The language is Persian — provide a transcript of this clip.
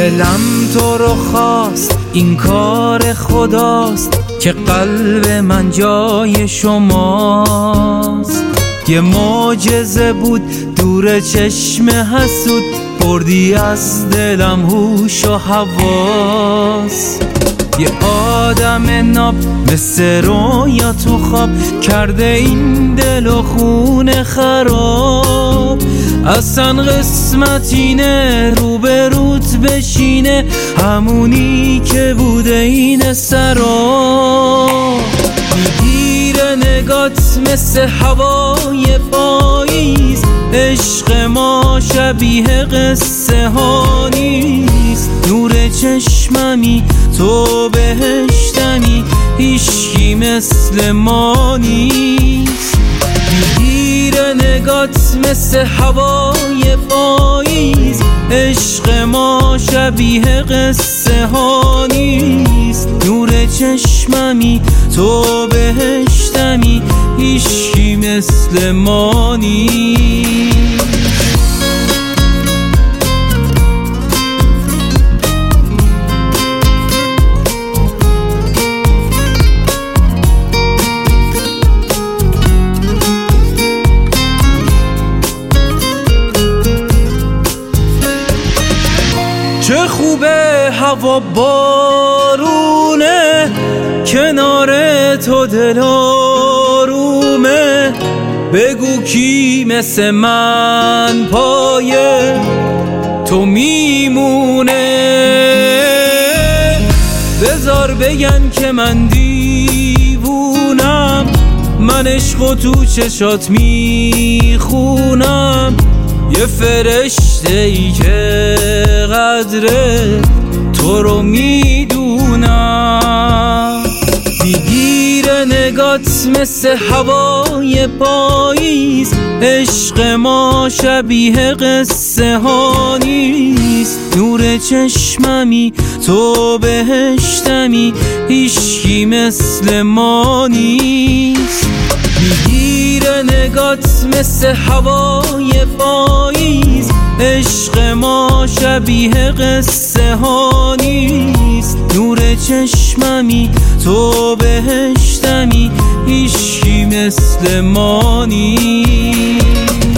دلم تو رو خواست، این کار خداست که قلب من جای شماست. یه معجزه بود دور چشم حسود، بردی از دلم هوش و حواس. یه آدم ناب مثل رویا تو خواب، کرده این دل و خون خراب. اصلا قسمت اینه رو به روت بشینه، همونی که بوده این سراب. میگیره نگات مثل هوای پاییز، عشق ما شبیه قصه ها نیست. نور چشممی تو بهشتمی، هیچکی مثل ما نیست. میگیره نگات مثل هوای پاییز، عشق ما شبیه قصه ها نیست. نور چشممی تو بهشتمی، هیچکی مثل ما نیست. چه خوبه هوا بارونه، کنار تو دل آرومه. بگو کی مثل من پای تو میمونه. بذار بگن که من دیوونم، من عشقو تو چشات میخونم. یه فرشته ای که قدر تو رو میدونم. میگیره نگات مثل هوای پاییز، عشق ما شبیه قصه ها نیست. نور چشممی تو بهشتمی، هیچکی مثل ما نیست. میگیره نگات مثل هوای پاییز، عشق ما شبیه قصه ها نیست. نور چشممی تو بهشتمی، هیچکی مثل ما نیست.